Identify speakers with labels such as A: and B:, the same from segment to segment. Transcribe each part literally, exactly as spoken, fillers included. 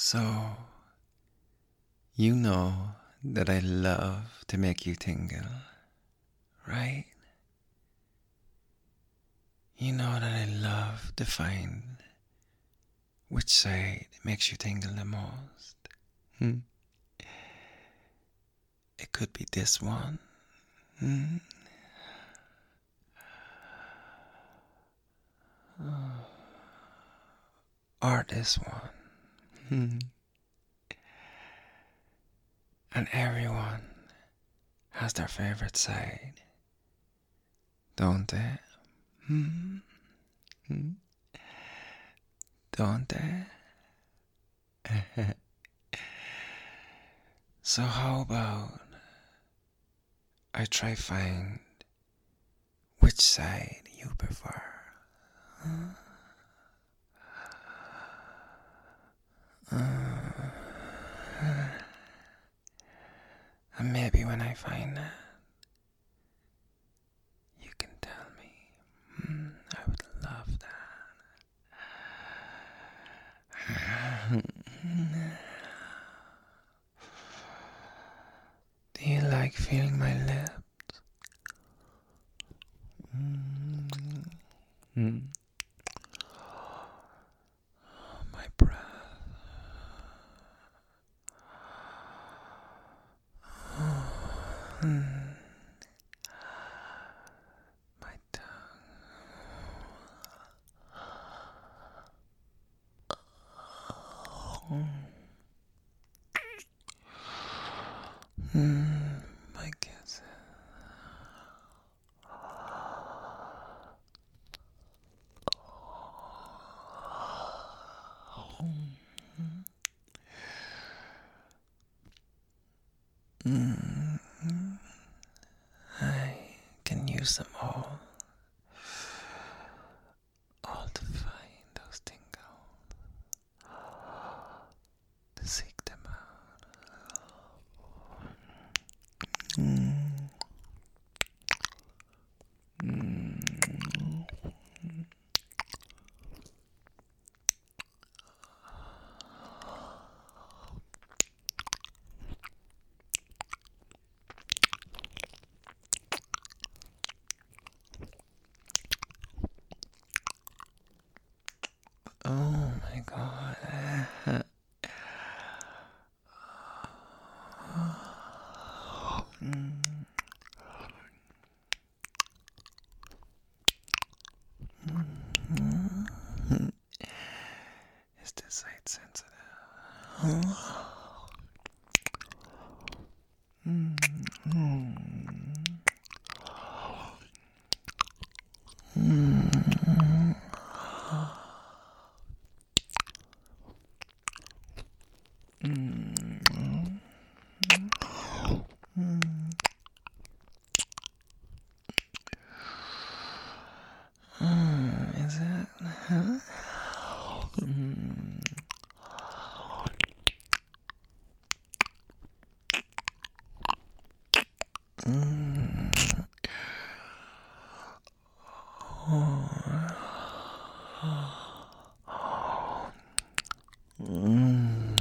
A: So, you know that I love to make you tingle, right? You know that I love to find which side makes you tingle the most. Hmm? It could be this one. Hmm? Or this one. Hmm? And everyone has their favorite side, don't they? Hmm? Hmm? Don't they? So how about I try find which side you prefer? Huh? Uh, and maybe when I find that, you can tell me. Hmm, I would love that. Do you like feeling my lips? Mm. My breath. Mm. My tongue. Mm. My kisses. Mm. I can use them all. All to find those tingles. To seek them out. Mm. Mm. Oh my god. Mm. Mm. Is this site sensitive? Mm. Mm. Mm. Mm. Mm. Mm. Is it? Huh? Mm. Mm. Mm.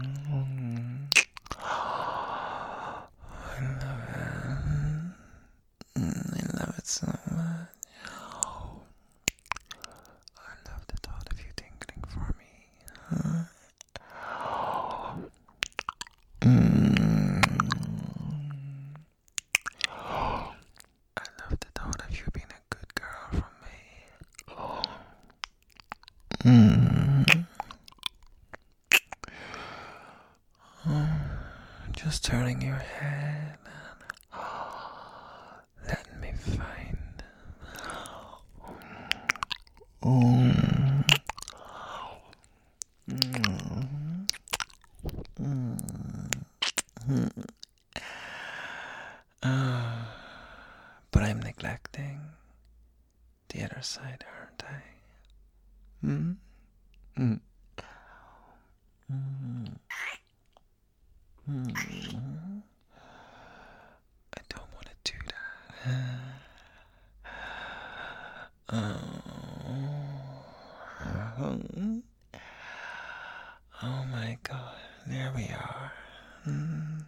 A: I love it. Mm, I love it so much. I love the thought of you tingling for me. Huh? Mm. I love the thought of you being a good girl from me. Mm. Oh, just turning your head and letting me find. Mm. Mm. Mm. Uh, but I'm neglecting the other side, aren't I? Hmm? Mm. Mm. Mm. I don't want to do that. Oh. Oh my god, there we are. Mm.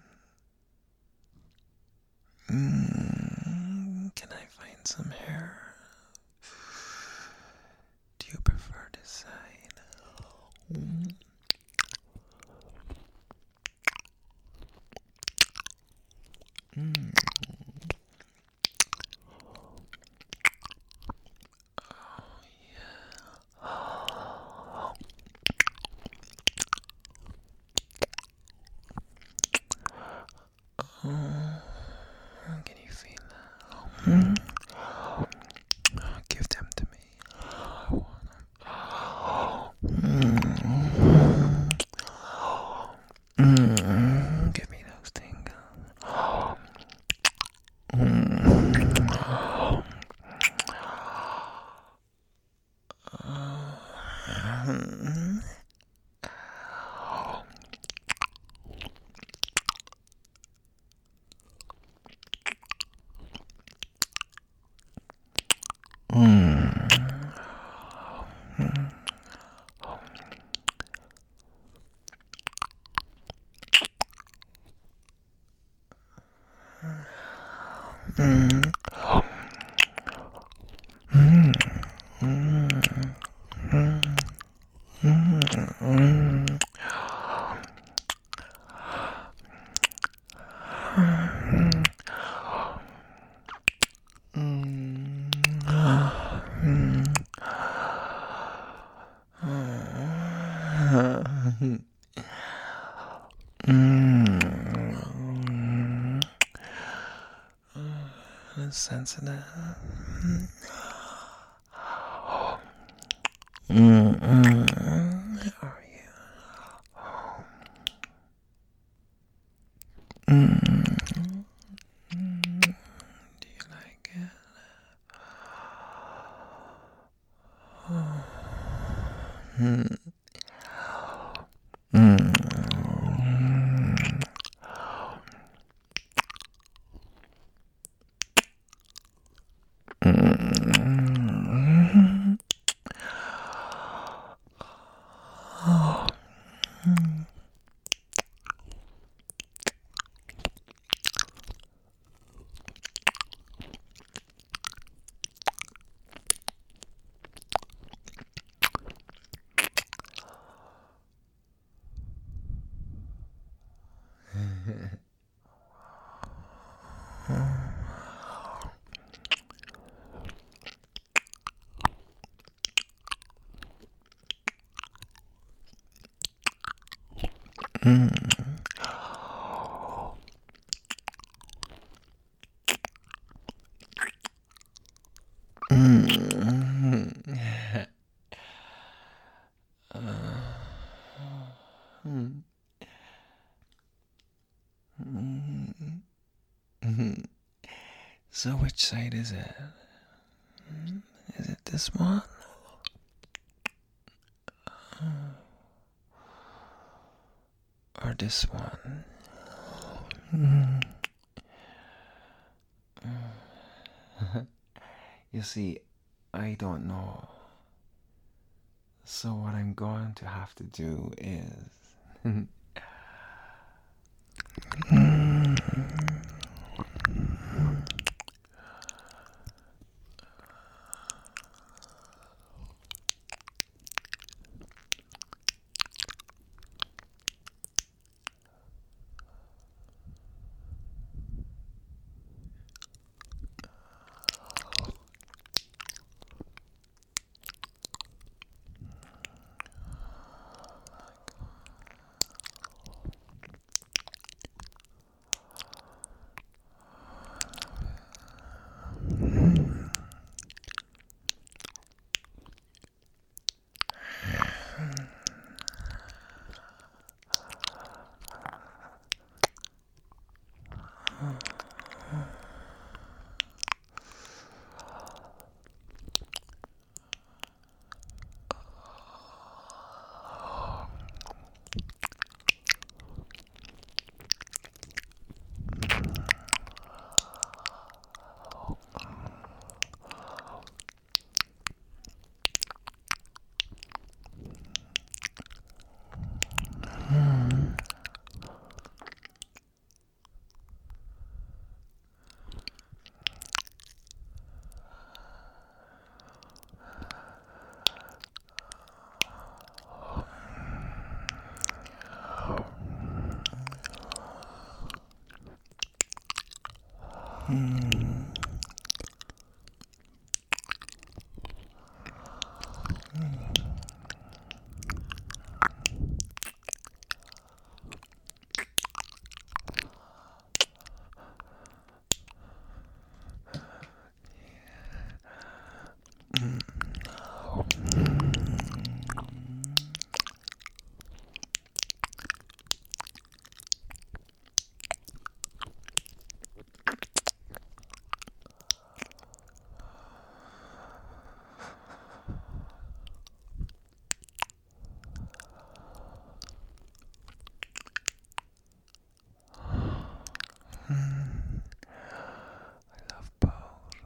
A: Mm. Can I find some hair? Do you prefer this side? Mm. Mm. Oh, can you feel that? Mm. Give them to me. I want them. Mm. Mm. Give me those tingles. Mm. Mm. Mm. Mm. Mm. Sensitive. Mm, mm. How are you? Mm. Do you like it? Mm. Mm. Mm. Mm. Mm. Mm. Mm. Mm. So which side is it? Mm. Is it this one? Or this one? Mm. You see, I don't know. So what I'm going to have to do is mm. I love both.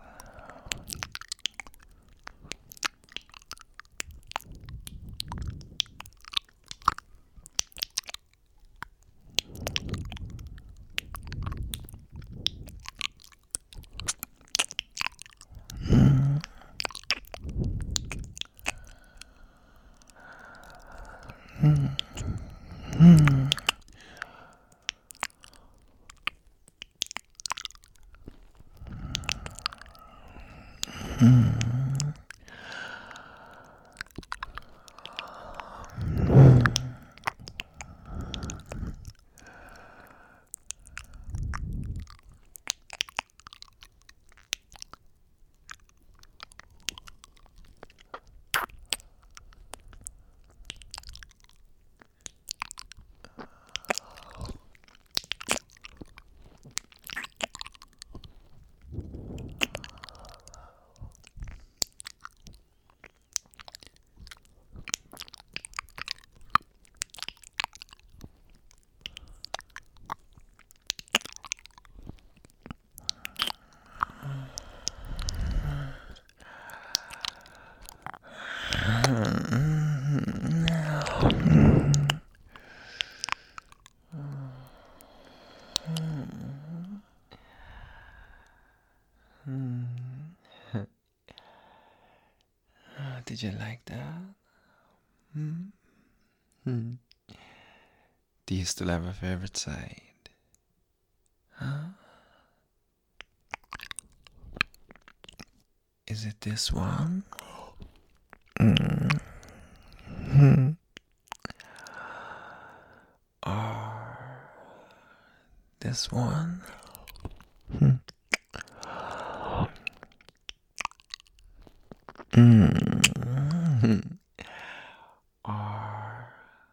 A: Did you like that? Hmm? Hmm. Do you still have a favorite side? Huh? Is it this one? Mm. Hmm. Or this one? Hmm. Mm. Or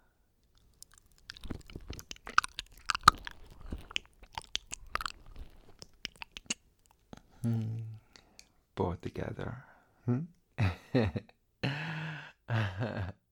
A: hmm. Both together. Hmm?